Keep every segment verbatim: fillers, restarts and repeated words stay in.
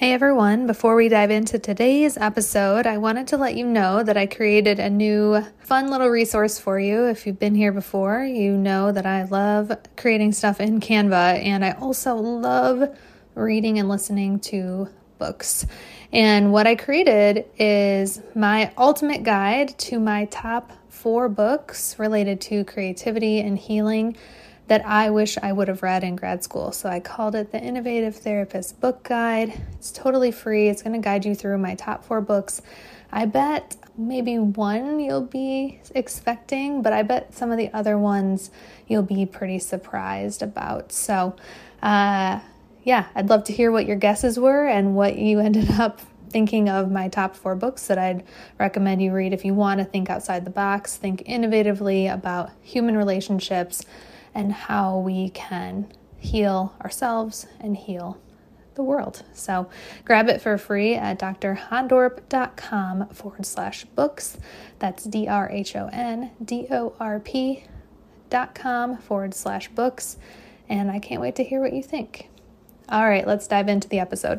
Hey everyone, before we dive into today's episode, I wanted to let you know that I created a new fun little resource for you. If you've been here before, you know that I love creating stuff in Canva, and I also love reading and listening to books. And what I created is my ultimate guide to my top four books related to creativity and healing that I wish I would have read in grad school. So I called it the Innovative Therapist Book Guide. It's totally free. It's going to guide you through my top four books. I bet maybe one you'll be expecting, but I bet some of the other ones you'll be pretty surprised about. So uh, yeah, I'd love to hear what your guesses were and what you ended up thinking of my top four books that I'd recommend you read if you want to think outside the box, think innovatively about human relationships, and how we can heal ourselves and heal the world. So grab it for free at drhondorp.com forward slash books. That's D-R-H-O-N-D-O-R-P dot com forward slash books. And I can't wait to hear what you think. All right, let's dive into the episode.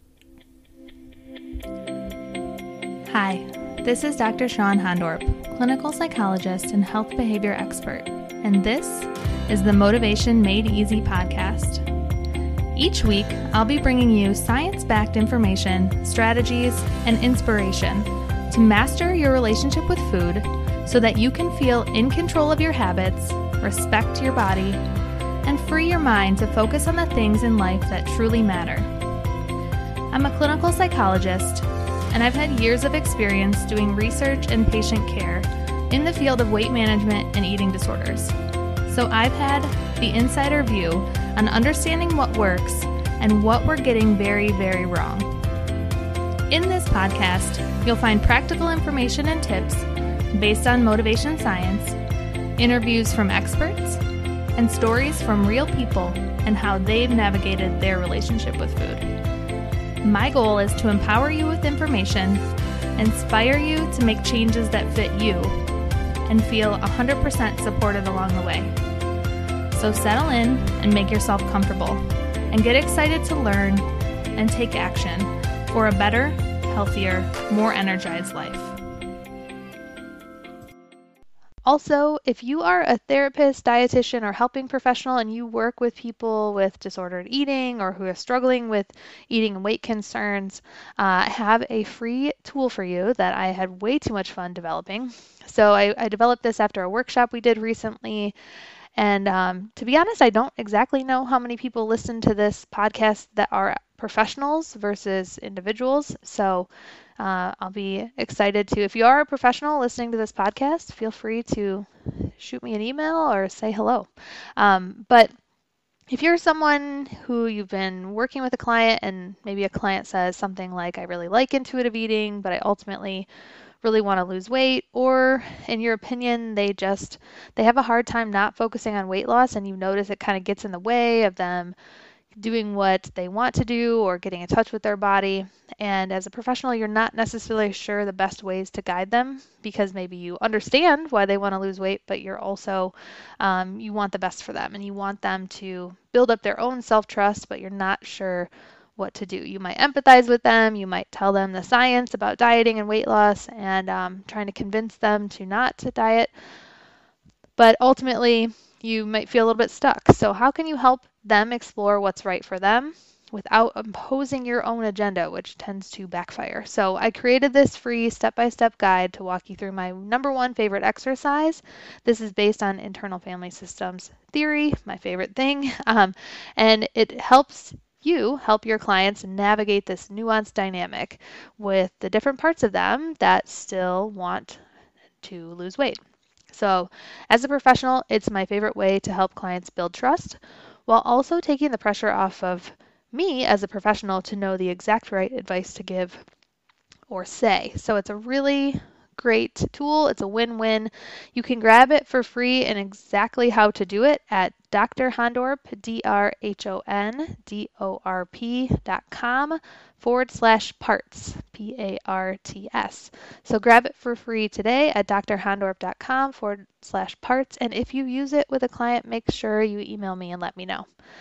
Hi, this is Doctor Shawn Hondorp, clinical psychologist and health behavior expert. And this is the Motivation Made Easy podcast. Each week, I'll be bringing you science-backed information, strategies, and inspiration to master your relationship with food so that you can feel in control of your habits, respect your body, and free your mind to focus on the things in life that truly matter. I'm a clinical psychologist, and I've had years of experience doing research and patient care in the field of weight management and eating disorders. So I've had the insider view on understanding what works and what we're getting very, very wrong. In this podcast, you'll find practical information and tips based on motivation science, interviews from experts, and stories from real people and how they've navigated their relationship with food. My goal is to empower you with information, inspire you to make changes that fit you, and feel one hundred percent supported along the way. So settle in and make yourself comfortable, and get excited to learn and take action for a better, healthier, more energized life. Also, if you are a therapist, dietitian, or helping professional and you work with people with disordered eating or who are struggling with eating and weight concerns, uh, I have a free tool for you that I had way too much fun developing. So I, I developed this after a workshop we did recently. And um, to be honest, I don't exactly know how many people listen to this podcast that are professionals versus individuals. So uh, I'll be excited to, if you are a professional listening to this podcast, feel free to shoot me an email or say hello. Um, but if you're someone who you've been working with a client and maybe a client says something like, I really like intuitive eating, but I ultimately really want to lose weight, or in your opinion, they just, they have a hard time not focusing on weight loss and you notice it kind of gets in the way of them doing what they want to do or getting in touch with their body. And as a professional, you're not necessarily sure the best ways to guide them because maybe you understand why they want to lose weight, but you're also, um, you want the best for them and you want them to build up their own self-trust, but you're not sure what to do. You might empathize with them, you might tell them the science about dieting and weight loss and um, trying to convince them to not to diet, but ultimately you might feel a little bit stuck. So how can you help them explore what's right for them without imposing your own agenda, which tends to backfire? So I created this free step-by-step guide to walk you through my number one favorite exercise. This is based on internal family systems theory, my favorite thing, um, and it helps you help your clients navigate this nuanced dynamic with the different parts of them that still want to lose weight. So as a professional, it's my favorite way to help clients build trust while also taking the pressure off of me as a professional to know the exact right advice to give or say. So it's a really great tool. It's a win-win. You can grab it for free and exactly how to do it at drhondorp, D-R-H-O-N-D-O-R-P dot com forward slash parts, P A R T S. So grab it for free today at drhondorp.com forward slash parts. And if you use it with a client, make sure you email me and let me know.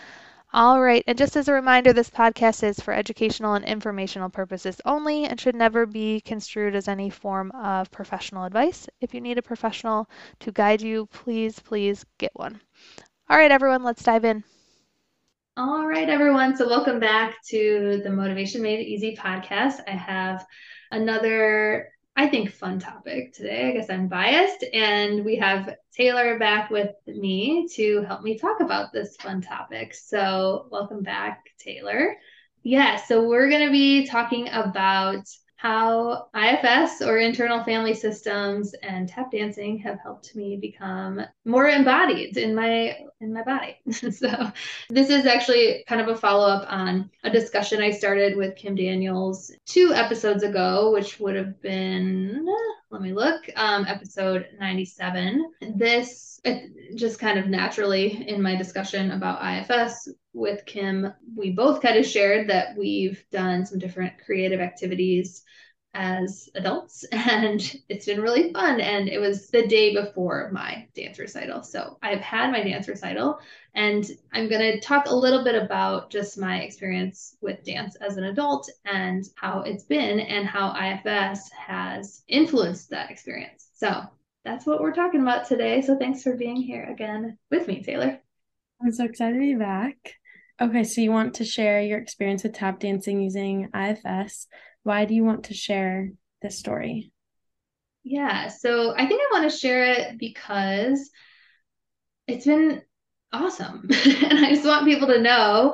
All right, and just as a reminder, this podcast is for educational and informational purposes only and should never be construed as any form of professional advice. If you need a professional to guide you, please, please get one. All right, everyone, let's dive in. All right, everyone. So, welcome back to the Motivation Made Easy podcast. I have another, I think, fun topic today. I guess I'm biased. And we have Taylor back with me to help me talk about this fun topic. So, welcome back, Taylor. Yeah, so we're going to be talking about how I F S or internal family systems and tap dancing have helped me become more embodied in my in my body. So this is actually kind of a follow-up on a discussion I started with Kim Daniels two episodes ago, which would have been, let me look, um, episode ninety-seven. This it, just kind of naturally in my discussion about I F S with Kim, we both kind of shared that we've done some different creative activities as adults and it's been really fun. And it was the day before my dance recital. So I've had my dance recital and I'm going to talk a little bit about just my experience with dance as an adult and how it's been and how I F S has influenced that experience. So that's what we're talking about today. So thanks for being here again with me, Taylor. I'm so excited to be back. Okay, so you want to share your experience with tap dancing using I F S. Why do you want to share this story? Yeah, so I think I want to share it because it's been awesome. And I just want people to know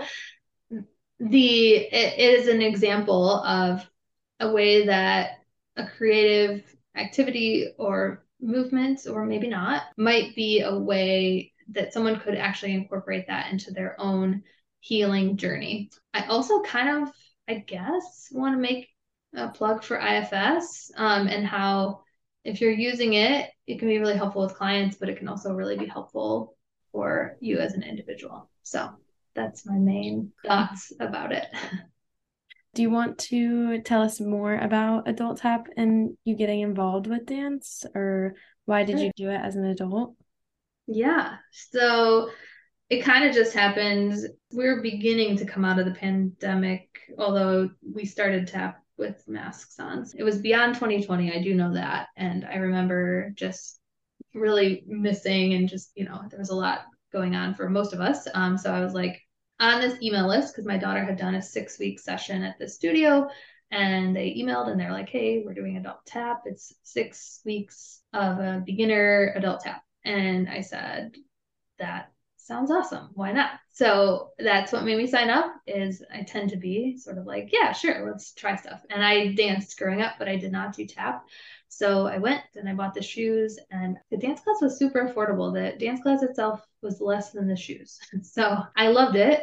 the it is an example of a way that a creative activity or movement, or maybe not, might be a way that someone could actually incorporate that into their own healing journey. I also kind of, I guess, want to make a plug for I F S um, and how if you're using it, it can be really helpful with clients, but it can also really be helpful for you as an individual. So that's my main thoughts about it. Do you want to tell us more about adult tap and you getting involved with dance, or why did you do it as an adult? Yeah. So it kind of just happened. We were beginning to come out of the pandemic, although we started tap with masks on. It was beyond twenty twenty. I do know that. And I remember just really missing and just, you know, there was a lot going on for most of us. Um, so I was like on this email list because my daughter had done a six week session at the studio and they emailed and they're like, hey, we're doing adult tap. It's six weeks of a beginner adult tap. And I said, that sounds awesome. Why not? So that's what made me sign up is I tend to be sort of like, yeah, sure, let's try stuff. And I danced growing up, but I did not do tap. So I went and I bought the shoes and the dance class was super affordable. The dance class itself was less than the shoes. So I loved it.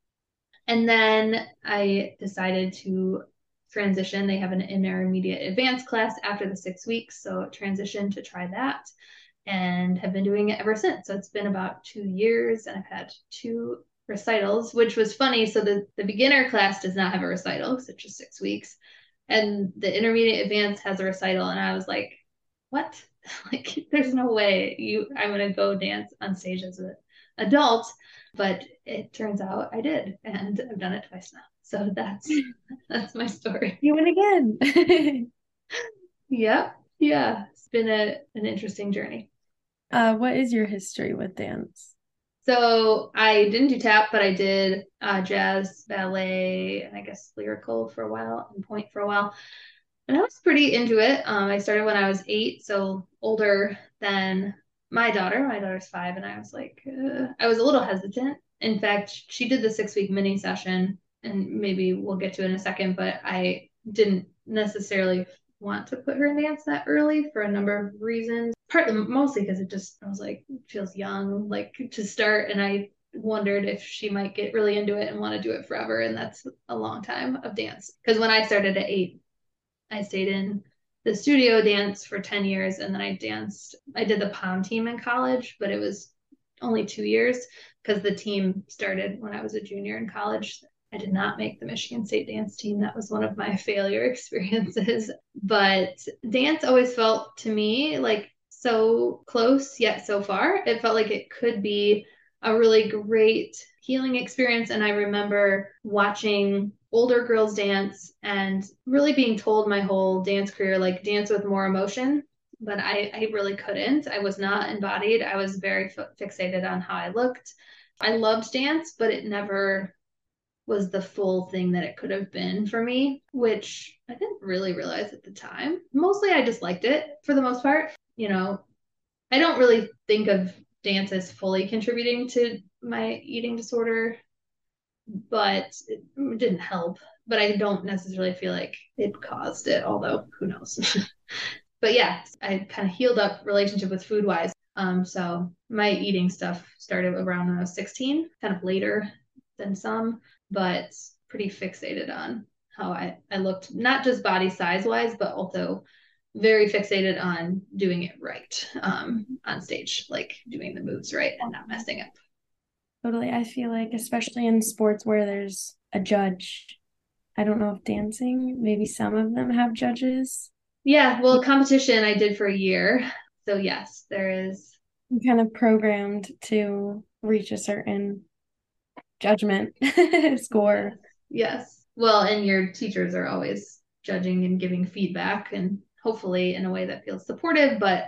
And then I decided to transition. They have an intermediate advanced class after the six weeks. So transition to try that and have been doing it ever since. So it's been about two years and I've had two recitals, which was funny. So the, the beginner class does not have a recital because it's just six weeks. And the intermediate advanced has a recital. And I was like, what? Like, there's no way you I'm gonna go dance on stage as an adult. But it turns out I did, and I've done it twice now. So that's that's my story. You win again. Yep. Yeah. It's been a an interesting journey. Uh, what is your history with dance? So I didn't do tap, but I did uh, jazz, ballet, and I guess lyrical for a while and point for a while. And I was pretty into it. Um, I started when I was eight, so older than my daughter. My daughter's five, and I was like, uh, I was a little hesitant. In fact, she did the six week mini session, and maybe we'll get to it in a second, but I didn't necessarily want to put her in dance that early for a number of reasons. Partly, mostly because it just, I was like, feels young, like to start. And I wondered if she might get really into it and want to do it forever. And that's a long time of dance. Because when I started at eight, I stayed in the studio dance for ten years and then I danced. I did the pom team in college, but it was only two years because the team started when I was a junior in college. I did not make the Michigan State dance team. That was one of my failure experiences. But dance always felt to me like so close yet so far. It felt like it could be a really great healing experience. And I remember watching older girls dance and really being told my whole dance career, like dance with more emotion. But I, I really couldn't. I was not embodied. I was very f- fixated on how I looked. I loved dance, but it never was the full thing that it could have been for me, which I didn't really realize at the time. Mostly I just liked it for the most part. You know, I don't really think of dance as fully contributing to my eating disorder, but it didn't help. But I don't necessarily feel like it caused it, although who knows. But yeah, I kind of healed up relationship with food wise. Um, so my eating stuff started around when I was sixteen, kind of later than some, but pretty fixated on how I, I looked, not just body size wise, but also very fixated on doing it right um, on stage, like doing the moves right and not messing up. Totally. I feel like, especially in sports where there's a judge, I don't know if dancing, maybe some of them have judges. Yeah, well, competition I did for a year. So yes, there is. I'm kind of programmed to reach a certain judgment score. Yes. Yes. Well, and your teachers are always judging and giving feedback, and hopefully in a way that feels supportive, but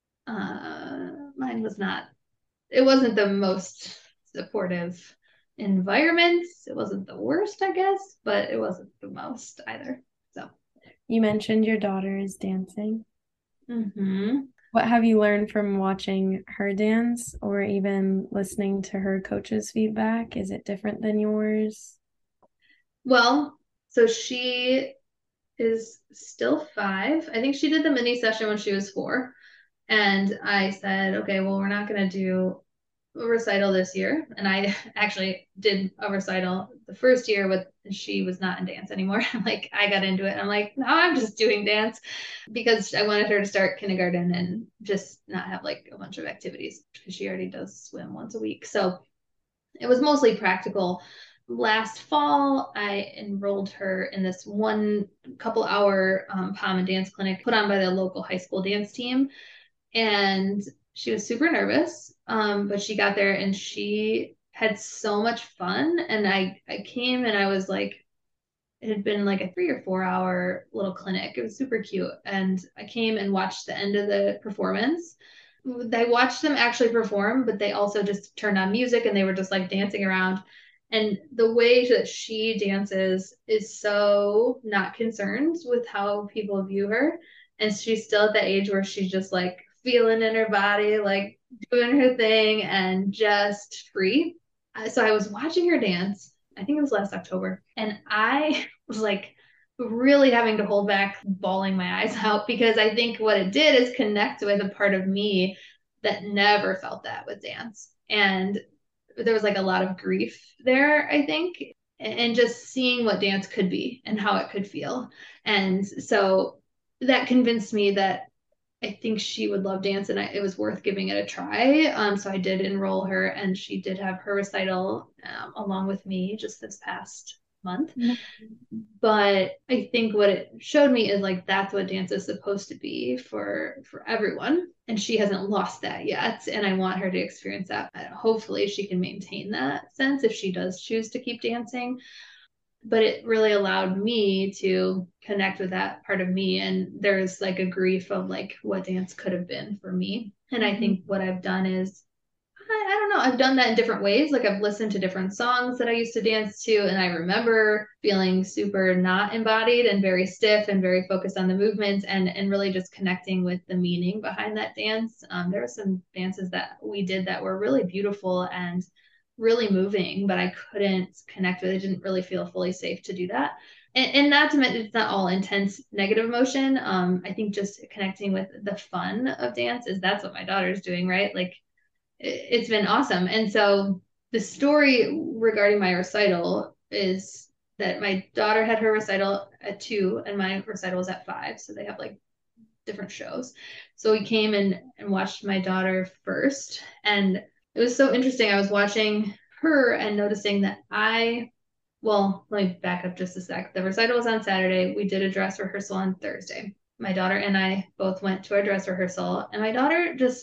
uh, mine was not, it wasn't the most supportive environment. It wasn't the worst, I guess, but it wasn't the most either. So You mentioned your daughter is dancing. mm-hmm. What have you learned from watching her dance or even listening to her coach's feedback? Is it different than yours? Well, so she is still five. I think she did the mini session when she was four. And I said, okay, well, we're not going to do a recital this year. And I actually did a recital the first year with, she was not in dance anymore. Like I got into it. I'm like, no, I'm just doing dance because I wanted her to start kindergarten and just not have like a bunch of activities because she already does swim once a week. So it was mostly practical. Last fall, I enrolled her in this one couple hour um, P O M and dance clinic put on by the local high school dance team. And she was super nervous, um, but she got there and she had so much fun. And I, I came and I was like, it had been like a three or four hour little clinic. It was super cute. And I came and watched the end of the performance. I watched them actually perform, but they also just turned on music and they were just like dancing around. And the way that she dances is so not concerned with how people view her. And she's still at that age where she's just like feeling in her body, like doing her thing and just free. So I was watching her dance. I think it was last October. And I was like really having to hold back, bawling my eyes out because I think what it did is connect with a part of me that never felt that with dance. And there was like a lot of grief there, I think, and just seeing what dance could be and how it could feel. And so that convinced me that I think she would love dance and I, it was worth giving it a try. Um, so I did enroll her and she did have her recital um, along with me just this past month. Mm-hmm. But I think what it showed me is like that's what dance is supposed to be for for everyone. And she hasn't lost that yet. And I want her to experience that. Hopefully she can maintain that sense if she does choose to keep dancing. But it really allowed me to connect with that part of me. And there's like a grief of like what dance could have been for me. And I think what I've done is, I, I don't know, I've done that in different ways. Like I've listened to different songs that I used to dance to. And I remember feeling super not embodied and very stiff and very focused on the movements and, and really just connecting with the meaning behind that dance. Um, there were some dances that we did that were really beautiful and really moving, but I couldn't connect with it. It didn't really feel fully safe to do that. And, and not to mention, it's not all intense negative emotion. Um, I think just connecting with the fun of dance is that's what my daughter's doing, right? Like it, it's been awesome. And so the story regarding my recital is that my daughter had her recital at two and my recital was at five. So they have like different shows. So we came and, and watched my daughter first. And it was so interesting. I was watching her and noticing that I, well, let me back up just a sec. The recital was on Saturday. We did a dress rehearsal on Thursday. My daughter and I both went to our dress rehearsal, and my daughter just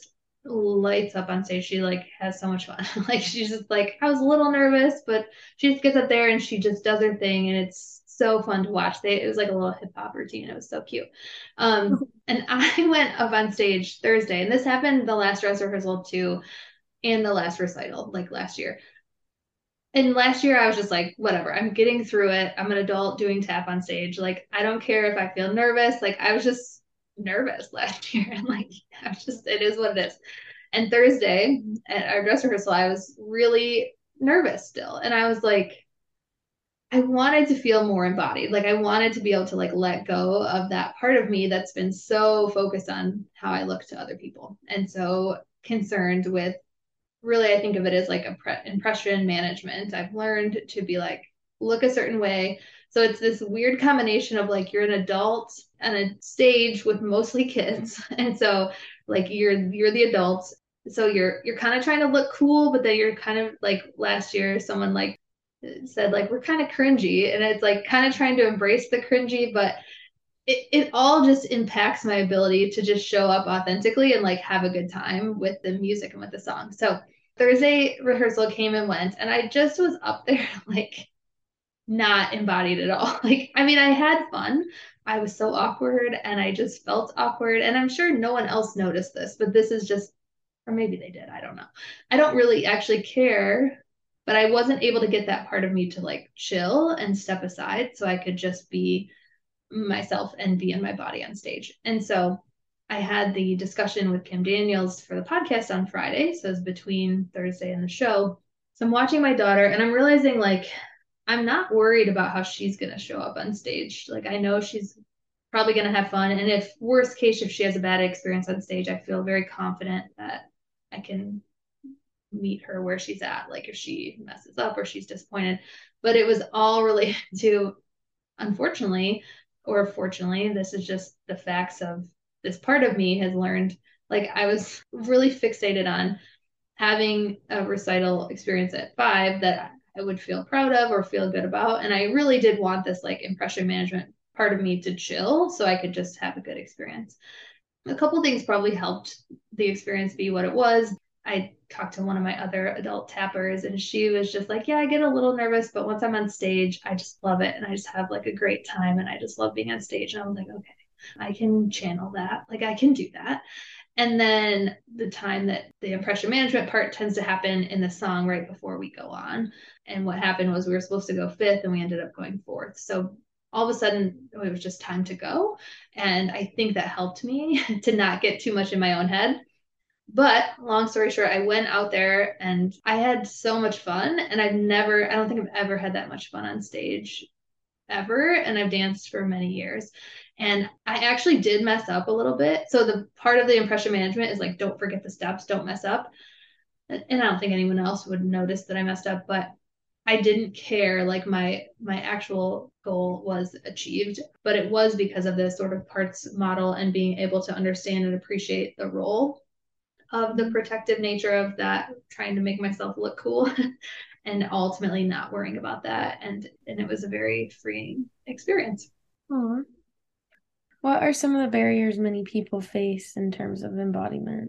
lights up on stage. She like has so much fun. Like she's just like, I was a little nervous, but she just gets up there and she just does her thing, and it's so fun to watch. They it was like a little hip hop routine. It was so cute. Um, and I went up on stage Thursday, and this happened the last dress rehearsal too, and the last recital, like last year. And last year I was just like, whatever, I'm getting through it. I'm an adult doing tap on stage. Like, I don't care if I feel nervous. Like, I was just nervous last year. And like, I was just, it is what it is. And Thursday at our dress rehearsal, I was really nervous still. And I was like, I wanted to feel more embodied. Like I wanted to be able to like let go of that part of me that's been so focused on how I look to other people and so concerned with, really, I think of it as like a pre- impression management. I've learned to be like, look a certain way. So it's this weird combination of like you're an adult on a stage with mostly kids. And so like you're you're the adults. So you're you're kind of trying to look cool, but then you're kind of like last year someone like said like we're kind of cringy. And it's like kind of trying to embrace the cringy, but it, it all just impacts my ability to just show up authentically and like have a good time with the music and with the song. So Thursday rehearsal came and went, and I just was up there like not embodied at all. Like, I mean, I had fun. I was so awkward and I just felt awkward. And I'm sure no one else noticed this, but this is just, or maybe they did. I don't know. I don't really actually care, but I wasn't able to get that part of me to like chill and step aside so I could just be myself and be in my body on stage. And so I had the discussion with Kim Daniels for the podcast on Friday. So it's between Thursday and the show. So I'm watching my daughter and I'm realizing like I'm not worried about how she's going to show up on stage. Like I know she's probably going to have fun. And if worst case, if she has a bad experience on stage, I feel very confident that I can meet her where she's at. Like if she messes up or she's disappointed. But it was all related to, unfortunately, or fortunately, this is just the facts of this part of me has learned. Like I was really fixated on having a recital experience at five that I would feel proud of or feel good about. And I really did want this like impression management part of me to chill so I could just have a good experience. A couple things probably helped the experience be what it was. I talked to one of my other adult tappers and she was just like, yeah, I get a little nervous, but once I'm on stage, I just love it. And I just have like a great time and I just love being on stage. And I was like, okay, I can channel that. Like I can do that. And then the time that the impression management part tends to happen in the song right before we go on. And what happened was we were supposed to go fifth and we ended up going fourth. So all of a sudden it was just time to go. And I think that helped me to not get too much in my own head. But long story short, I went out there and I had so much fun. And I've never, I don't think I've ever had that much fun on stage ever. And I've danced for many years. And I actually did mess up a little bit. So the part of the impression management is like, don't forget the steps, don't mess up. And I don't think anyone else would notice that I messed up, but I didn't care. Like my my actual goal was achieved, but it was because of this sort of parts model and being able to understand and appreciate the role of the protective nature of that, trying to make myself look cool and ultimately not worrying about that. And and it was a very freeing experience. Aww. What are some of the barriers many people face in terms of embodiment?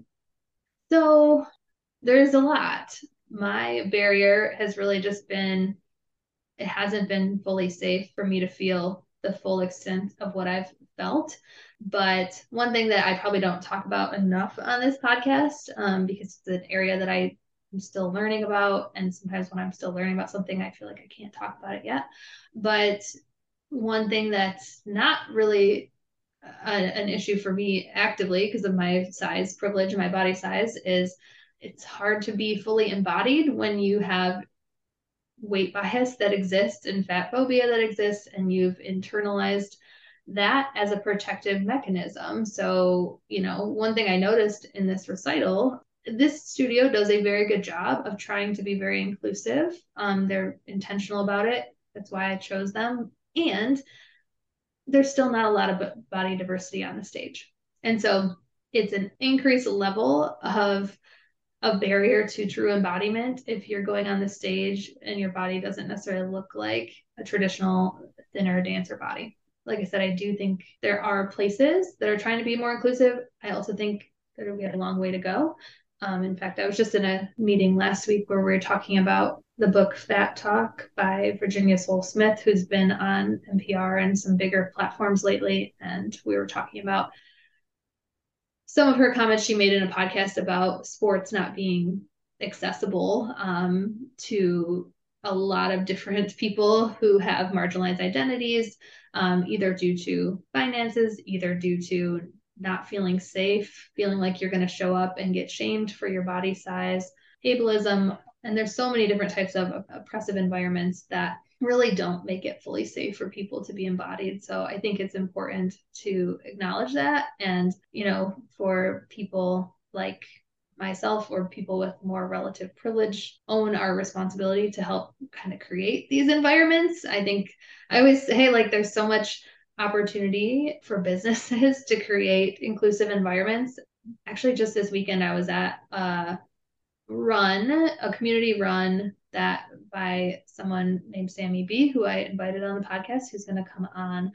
So there's a lot. My barrier has really just been, it hasn't been fully safe for me to feel the full extent of what I've felt. But one thing that I probably don't talk about enough on this podcast, um, because it's an area that I am still learning about. And sometimes when I'm still learning about something, I feel like I can't talk about it yet. But one thing that's not really a, an issue for me actively because of my size privilege and my body size is it's hard to be fully embodied when you have weight bias that exists and fat phobia that exists and you've internalized that as a protective mechanism. So, you know, one thing I noticed in this recital, this studio does a very good job of trying to be very inclusive. Um, they're intentional about it. That's why I chose them. And there's still not a lot of body diversity on the stage. And so it's an increased level of a barrier to true embodiment if you're going on the stage and your body doesn't necessarily look like a traditional thinner dancer body. Like I said, I do think there are places that are trying to be more inclusive. I also think that we have a long way to go. Um, in fact, I was just in a meeting last week where we were talking about the book Fat Talk by Virginia Sole-Smith, who's been on N P R and some bigger platforms lately. And we were talking about some of her comments she made in a podcast about sports not being accessible um, to a lot of different people who have marginalized identities, um, either due to finances, either due to not feeling safe, feeling like you're going to show up and get shamed for your body size, ableism. And there's so many different types of oppressive environments that really don't make it fully safe for people to be embodied. So I think it's important to acknowledge that. And, you know, for people like myself or people with more relative privilege, own our responsibility to help kind of create these environments. I think I always say, like, there's so much opportunity for businesses to create inclusive environments. Actually, just this weekend, I was at a run, a community run that by someone named Sammy B, who I invited on the podcast, who's going to come on.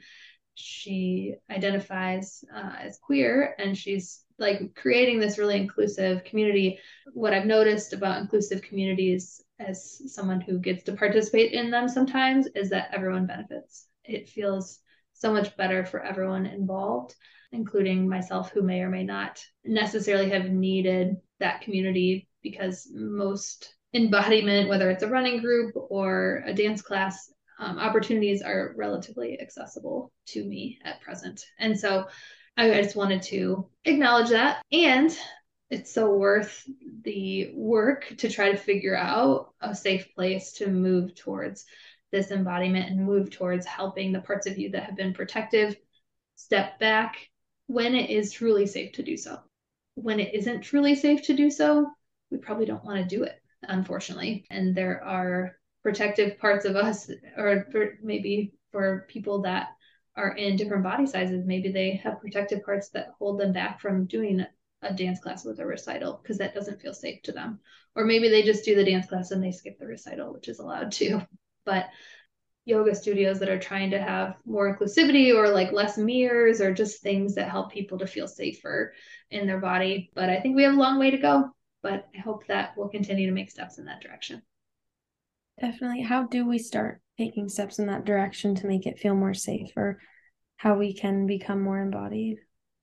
She identifies uh, as queer, and she's like creating this really inclusive community. What I've noticed about inclusive communities as someone who gets to participate in them sometimes is that everyone benefits. It feels so much better for everyone involved, including myself, who may or may not necessarily have needed that community, because most embodiment, whether it's a running group or a dance class, um, opportunities are relatively accessible to me at present. And so I, I just wanted to acknowledge that. And it's so worth the work to try to figure out a safe place to move towards this embodiment and move towards helping the parts of you that have been protective step back when it is truly safe to do so. When it isn't truly safe to do so, we probably don't want to do it, unfortunately. And there are protective parts of us, or for maybe for people that are in different body sizes, maybe they have protective parts that hold them back from doing a dance class with a recital because that doesn't feel safe to them. Or maybe they just do the dance class and they skip the recital, which is allowed too. But yoga studios that are trying to have more inclusivity, or like less mirrors, or just things that help people to feel safer in their body. But I think we have a long way to go, but I hope that we'll continue to make steps in that direction. Definitely. How do we start taking steps in that direction to make it feel more safe, or how we can become more embodied?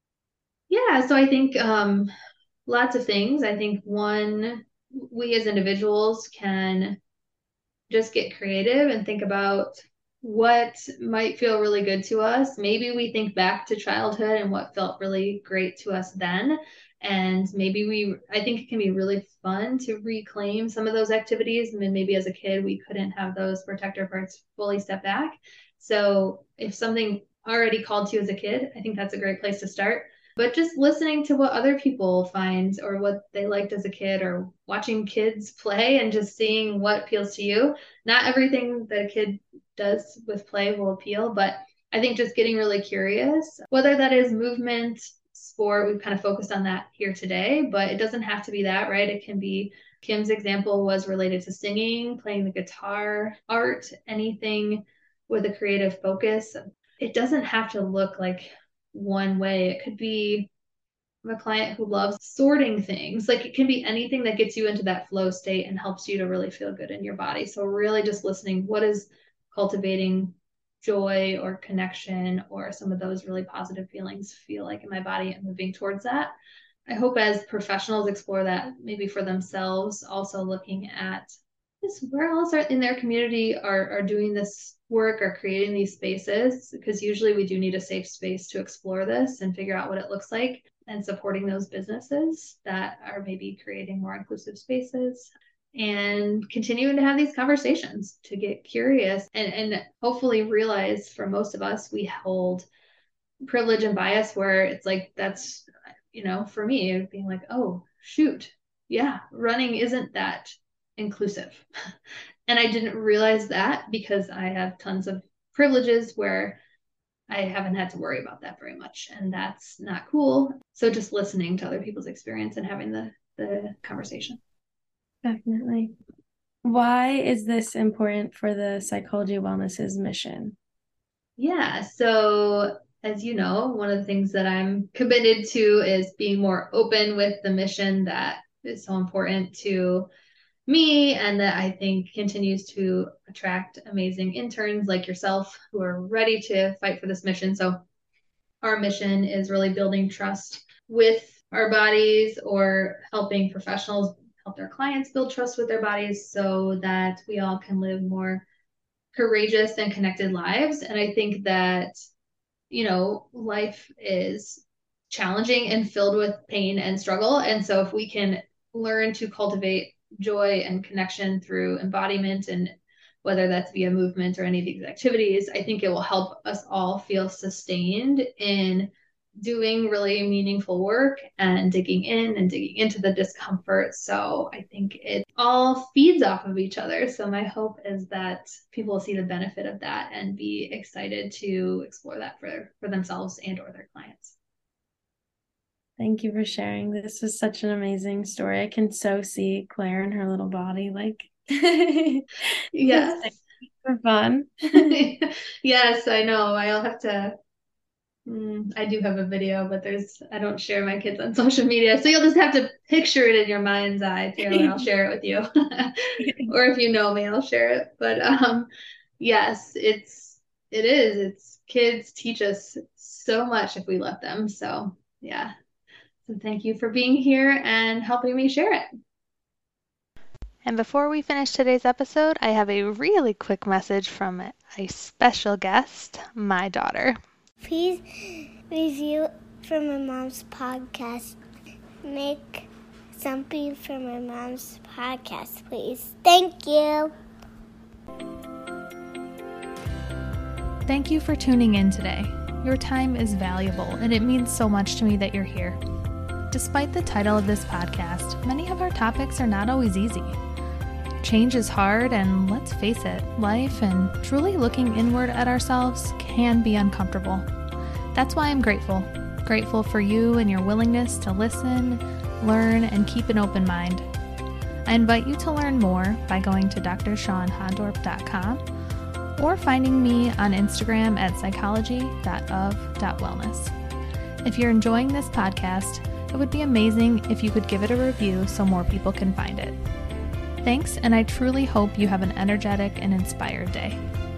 Yeah, so I think um, lots of things. I think one, we as individuals can just get creative and think about what might feel really good to us. Maybe we think back to childhood and what felt really great to us then. And maybe we, I think it can be really fun to reclaim some of those activities. I mean, maybe as a kid, we couldn't have those protector parts fully step back. So if something already called to you as a kid, I think that's a great place to start. But just listening to what other people find or what they liked as a kid, or watching kids play and just seeing what appeals to you. Not everything that a kid does with play will appeal, but I think just getting really curious, whether that is movement, sport, we've kind of focused on that here today, but it doesn't have to be that, right? It can be, Kim's example was related to singing, playing the guitar, art, anything with a creative focus. It doesn't have to look like one way. It could be a client who loves sorting things. Like, it can be anything that gets you into that flow state and helps you to really feel good in your body. So really just listening, what is cultivating joy or connection or some of those really positive feelings feel like in my body, and moving towards that. I hope as professionals explore that maybe for themselves, also looking at this, where else are in their community are, are doing this work or creating these spaces, because usually we do need a safe space to explore this and figure out what it looks like, and supporting those businesses that are maybe creating more inclusive spaces, and continuing to have these conversations to get curious and, and hopefully realize, for most of us, we hold privilege and bias where it's like, that's, you know, for me, being like, oh, shoot, yeah, running isn't that inclusive. And I didn't realize that because I have tons of privileges where I haven't had to worry about that very much, and that's not cool. So just listening to other people's experience and having the, the conversation. Definitely. Why is this important for the Psychology of Wellness's mission? Yeah, so as you know, one of the things that I'm committed to is being more open with the mission that is so important to me, and that I think continues to attract amazing interns like yourself who are ready to fight for this mission. So our mission is really building trust with our bodies, or helping professionals help their clients build trust with their bodies so that we all can live more courageous and connected lives. And I think that, you know, life is challenging and filled with pain and struggle. And so if we can learn to cultivate joy and connection through embodiment, and whether that's via movement or any of these activities, I think it will help us all feel sustained in doing really meaningful work and digging in and digging into the discomfort. So I think it all feeds off of each other. So my hope is that people will see the benefit of that and be excited to explore that for, for themselves and or their clients. Thank you for sharing. This was such an amazing story. I can so see Claire and her little body, like, yes, for fun. Yes, I know. I'll have to. Mm, I do have a video, but there's I don't share my kids on social media, so you'll just have to picture it in your mind's eye, Taylor. I'll share it with you, or if you know me, I'll share it. But um, yes, it's it is. It's kids teach us so much if we let them. So yeah. So thank you for being here and helping me share it. And before we finish today's episode, I have a really quick message from a special guest, my daughter. Please review for my mom's podcast. Make something for my mom's podcast, please. Thank you. Thank you for tuning in today. Your time is valuable, and it means so much to me that you're here. Despite the title of this podcast, many of our topics are not always easy. Change is hard, and let's face it, life and truly looking inward at ourselves can be uncomfortable. That's why I'm grateful. Grateful for you and your willingness to listen, learn, and keep an open mind. I invite you to learn more by going to d r shawn hondorp dot com or finding me on Instagram at psychology dot of dot wellness. If you're enjoying this podcast, it would be amazing if you could give it a review so more people can find it. Thanks, and I truly hope you have an energetic and inspired day.